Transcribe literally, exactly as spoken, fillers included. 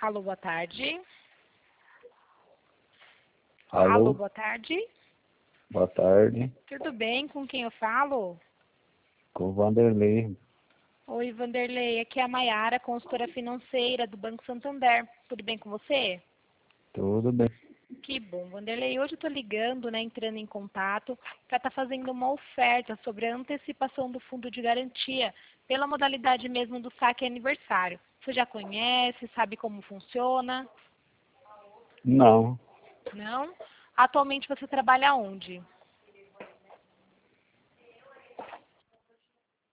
Alô, boa tarde. Alô? Alô, boa tarde. Boa tarde. Tudo bem? Com quem eu falo? Com o Vanderlei. Oi, Vanderlei. Aqui é a Maiara, consultora financeira do Banco Santander. Tudo bem com você? Tudo bem. Que bom, Vanderlei. Hoje eu estou ligando, né, entrando em contato para estar fazendo uma oferta sobre a antecipação do fundo de garantia, pela modalidade mesmo do saque aniversário. Você já conhece, sabe como funciona? Não. Não? Atualmente você trabalha onde?